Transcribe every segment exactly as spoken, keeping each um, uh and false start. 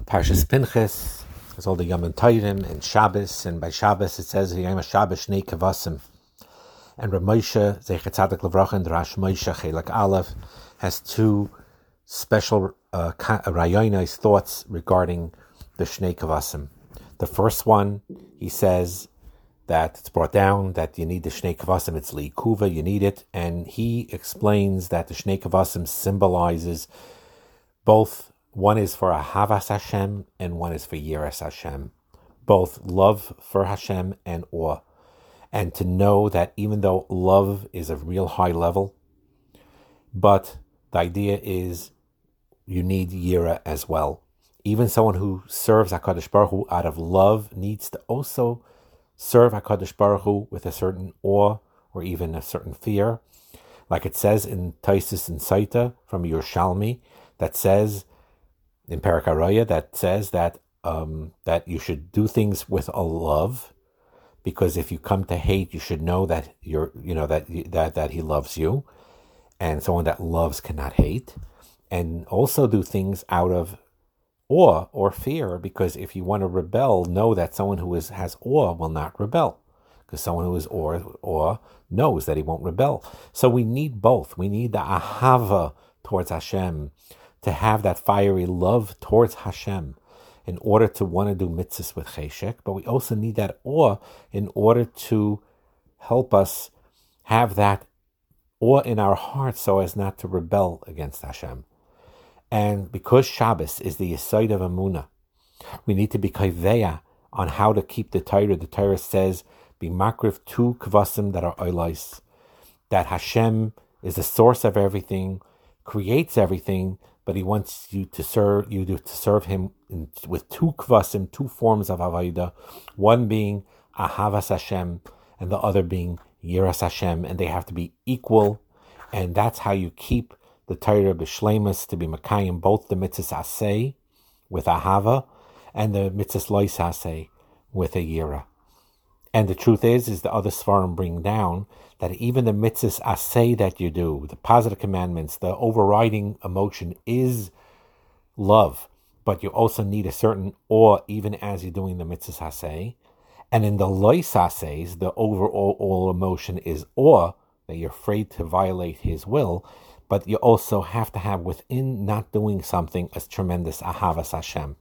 Parshas Pinchas. There's all the Yom Tovim and Shabbos, and by Shabbos it says Yom Shabbos Shnei Kavasim. And Rav Moshe Zecher Tzadik Levracha and Rash Moshe Chelak Aleph has two special uh, Rayonos thoughts regarding the Shnei Kavasim. The first one, he says that it's brought down that you need the Shnei Kavasim, it's Li'ikuva, you need it, and he explains that the Shnei Kavasim symbolizes both. One is for Ahavas Hashem and one is for Yiras Hashem. Both love for Hashem and awe. And to know that even though love is a real high level, but the idea is you need Yira as well. Even someone who serves HaKadosh Baruch Hu out of love needs to also serve HaKadosh Baruch Hu with a certain awe or even a certain fear. Like it says in Taisus and Saita from Yerushalmi, that says in Perek HaRaya, that says that um, that you should do things with a love, because if you come to hate, you should know that you're, you know, that that that He loves you, and someone that loves cannot hate, and also do things out of awe or fear, because if you want to rebel, know that someone who is has awe will not rebel, because someone who is awe, awe knows that he won't rebel. So we need both. We need the ahava towards Hashem, to have that fiery love towards Hashem in order to want to do mitzvahs with cheshek, but we also need that awe in order to help us have that awe in our hearts so as not to rebel against Hashem. And because Shabbos is the yesod of Emunah, we need to be kaiveya on how to keep the Torah. The Torah says, be makriv two kvasim that are oilais, that Hashem is the source of everything, creates everything, but He wants you to serve you to serve Him in, with two kvasim, two forms of avodah, one being ahavas Hashem and the other being yiras Hashem, and they have to be equal, and that's how you keep the Torah b'shleimus, to be makayim both the mitzvahs aseh with ahava and the mitzvahs lois aseh with a yira. And the truth is, is the other svarim bring down that even the mitzvahs aseh that you do, the positive commandments, the overriding emotion is love, but you also need a certain awe even as you're doing the mitzvahs aseh. And in the lois asehs, the overall all emotion is awe, that you're afraid to violate His will, but you also have to have within not doing something a tremendous ahavas Hashem.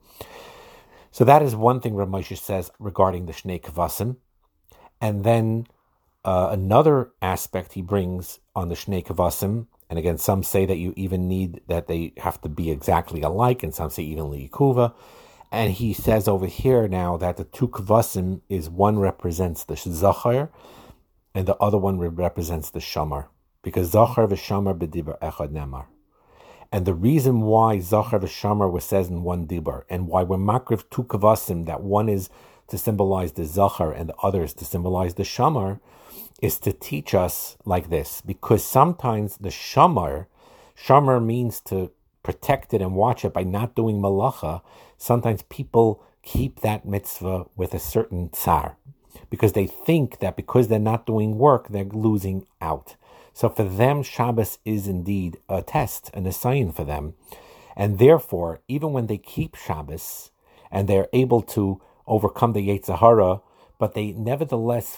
So that is one thing Rav Moshe says regarding the Shnei Kavasim. And then uh, another aspect he brings on the Shnei Kavasim, and again, some say that you even need that they have to be exactly alike, and some say even li'ikuva. And he says over here now that the two Kavasim is one represents the Zachar, and the other one represents the Shamar, because Zachar v'Shamar b'dibar echad nemar. And the reason why Zachar v'Shamar was says in one dibar, and why we're makriv two Kavasim, that one is to symbolize the Zachar and the others to symbolize the Shamar, is to teach us like this. Because sometimes the Shamar, Shamar means to protect it and watch it by not doing malacha. Sometimes people keep that mitzvah with a certain tsar, because they think that because they're not doing work, they're losing out. So for them, Shabbos is indeed a test, an assign for them. And therefore, even when they keep Shabbos and they're able to overcome the Yetzer Hara, but they nevertheless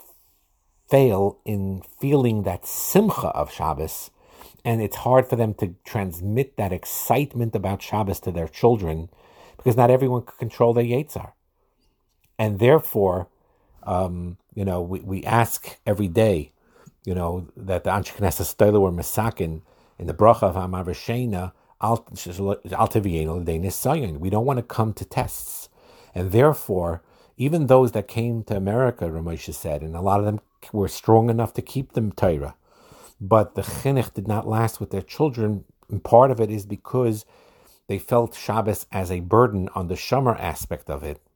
fail in feeling that simcha of Shabbos, and it's hard for them to transmit that excitement about Shabbos to their children, because not everyone can control their Yetzer. And therefore, um, you know, we, we ask every day, you know, that the Anshe Knesset Stoiler were Mesakin in the bracha of Amar V'Sheina, Al Tevienu L'Dei Nisayon. We don't want to come to tests. And therefore, even those that came to America, Rav Moshe said, and a lot of them were strong enough to keep them Torah, but the chinuch did not last with their children. And part of it is because they felt Shabbos as a burden on the Shamar aspect of it.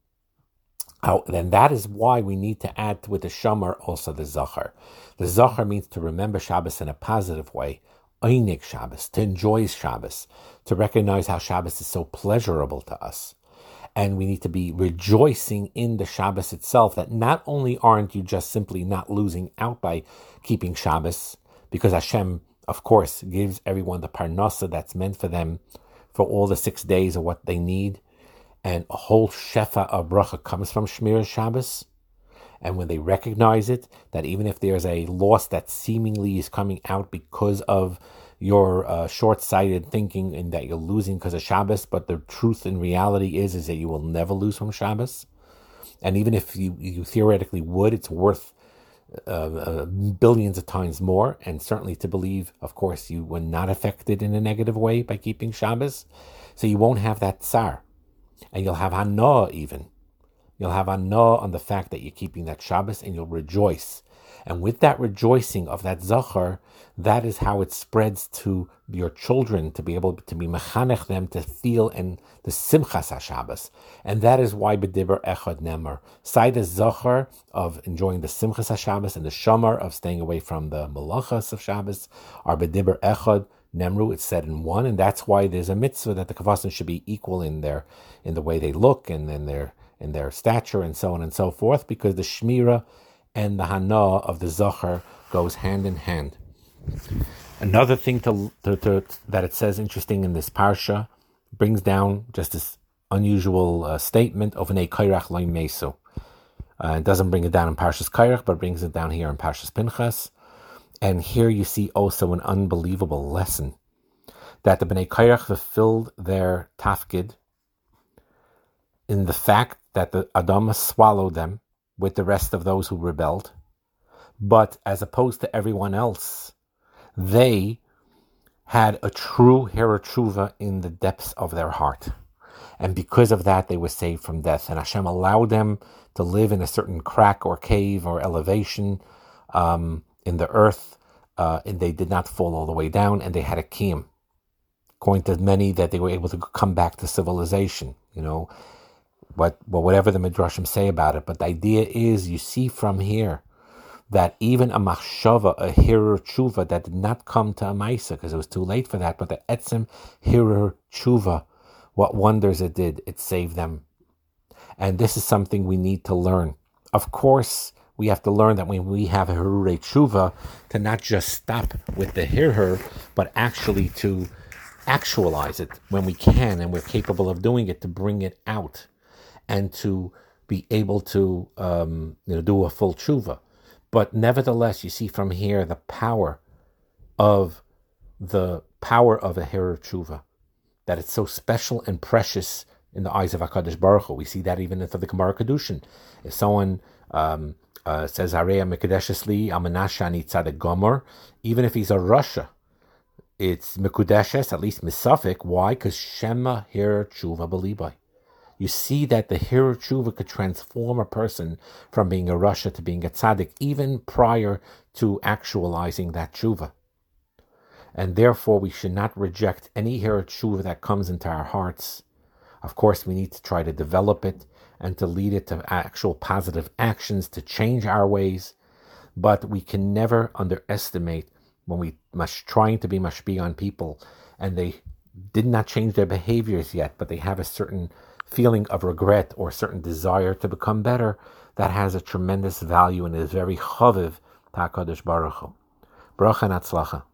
Oh, then that is why we need to add with the Shamar also the Zachar. The Zachar means to remember Shabbos in a positive way, Einik Shabbos, to enjoy Shabbos, to recognize how Shabbos is so pleasurable to us. And we need to be rejoicing in the Shabbos itself, that not only aren't you just simply not losing out by keeping Shabbos, because Hashem, of course, gives everyone the parnasa that's meant for them for all the six days of what they need, and a whole shefa of bracha comes from Shmiras Shabbos. And when they recognize it, that even if there's a loss that seemingly is coming out because of your uh, short-sighted thinking and that you're losing because of Shabbos, but the truth in reality is, is that you will never lose from Shabbos. And even if you, you theoretically would, it's worth uh, uh, billions of times more. And certainly to believe, of course, you were not affected in a negative way by keeping Shabbos. So you won't have that tsar. And you'll have hana even. You'll have hana on the fact that you're keeping that Shabbos, and you'll rejoice. And with that rejoicing of that zachar, that is how it spreads to your children, to be able to be mechanech them to feel and the simchas HaShabbos. And that is why b'diber echad nemer. Side the zachar of enjoying the simchas HaShabbos and the shamar of staying away from the malachas of Shabbos are b'diber echad nemru. It's said in one, and that's why there's a mitzvah that the kavasim should be equal in their in the way they look and in their in their stature and so on and so forth, because the shmira and the hana of the zachar goes hand in hand. Another thing to, to, to that it says interesting in this parsha brings down just this unusual uh, statement of an kairach loy mesu. Uh, it doesn't bring it down in Parshas Kairach, but brings it down here in Parshas Pinchas. And here you see also an unbelievable lesson that the Bnei Kairach fulfilled their tafkid in the fact that the Adama swallowed them with the rest of those who rebelled. But as opposed to everyone else, they had a true Heratshuva in the depths of their heart. And because of that, they were saved from death. And Hashem allowed them to live in a certain crack or cave or elevation um, in the earth. Uh, and they did not fall all the way down, and they had a kiyum. According to many, that they were able to come back to civilization, you know. What, well, whatever the Midrashim say about it, but the idea is, you see from here that even a machshava, a hirur tshuva that did not come to a maisa because it was too late for that, but the etzem hirur tshuva, what wonders it did, it saved them. And this is something we need to learn. Of course, we have to learn that when we have a hirur tshuva, to not just stop with the hirur, but actually to actualize it when we can, and we're capable of doing it, to bring it out. And to be able to um, you know, do a full tshuva. But nevertheless, you see from here the power of the power of a Hirur tshuva, that it's so special and precious in the eyes of HaKadosh Baruch Hu. We see that even for the Gemara Kedushin. If someone um, uh, says, Hareya Mekudeshes li Amanashani Tzadek Gomer, even if he's a Rasha, it's Mekudeshes, at least Misafik. Why? Because Shema Hirur tshuva b'libai. You see that the Hirur tshuva could transform a person from being a Rasha to being a tzaddik, even prior to actualizing that tshuva. And therefore, we should not reject any Hirur tshuva that comes into our hearts. Of course, we need to try to develop it and to lead it to actual positive actions to change our ways. But we can never underestimate when we must trying to be mashpi on people, and they did not change their behaviors yet, but they have a certain feeling of regret or certain desire to become better, that has a tremendous value and is very chaviv to HaKadosh Baruch Hu. Bracha and Atzlacha.